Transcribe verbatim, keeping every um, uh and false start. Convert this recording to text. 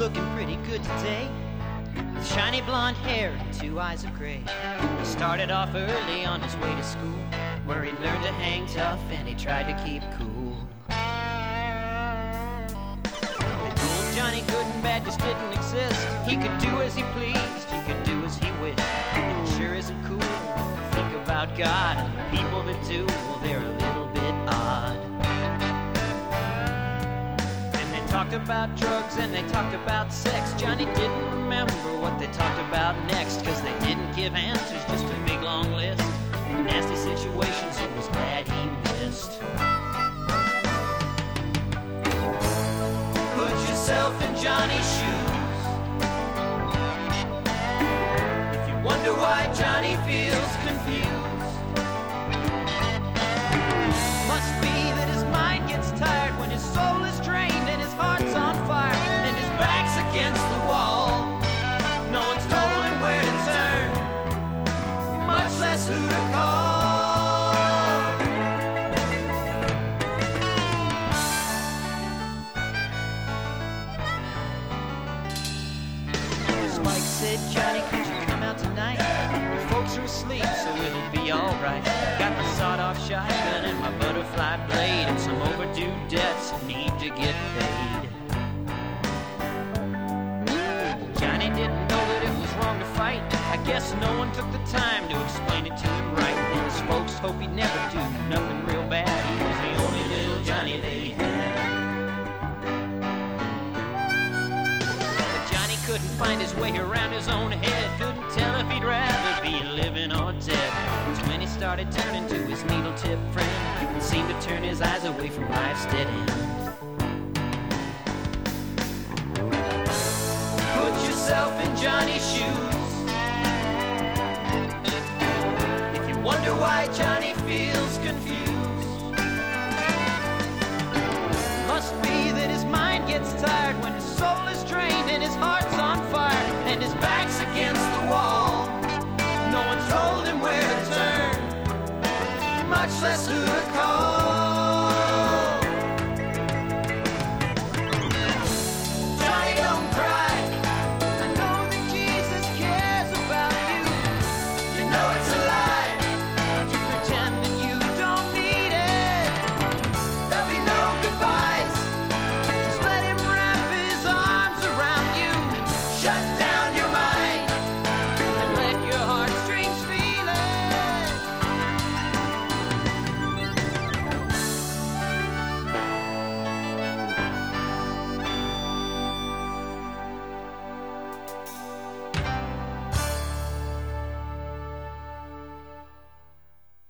looking pretty good today, with shiny blonde hair and two eyes of gray. He started off early on his way to school, where he learned to hang tough and he tried to keep cool. They told Johnny good and bad just didn't exist. He could do as he pleased, he could do as he wished. It sure isn't cool to think about God, and the people that do, well, they're a little bit odd. Talked about drugs and they talked about sex. Johnny didn't remember what they talked about next, cause they didn't give answers, just a big long list. Nasty situations he was glad he missed. Put yourself in Johnny's shoes. If you wonder why Johnny feels confused, must be that his mind gets tired when his soul is drained and his heart's on fire and his back's against the wall. No one's told him where to turn, much less who to call. Spike said, Johnny, could you come out tonight? Your folks are asleep, so it'll be alright. Got my sawed-off shotgun and my butterfly blade and some overdue debts that need to get paid. Johnny didn't know that it was wrong to fight. I guess no one took the time to explain it to him right. And his folks hope he'd never do nothing real bad. He was the only little Johnny they had. But Johnny couldn't find his way around his own head. Couldn't tell if he'd rather be living or dead. It's when he started turning to his needle-tip friend and seemed to turn his eyes away from life's dead end. Put yourself in Johnny's shoes. If you wonder why Johnny feels confused, must be that his mind gets tired when his soul is drained and his heart's on fire and his back's against the wall. No one's told him where to turn, much less who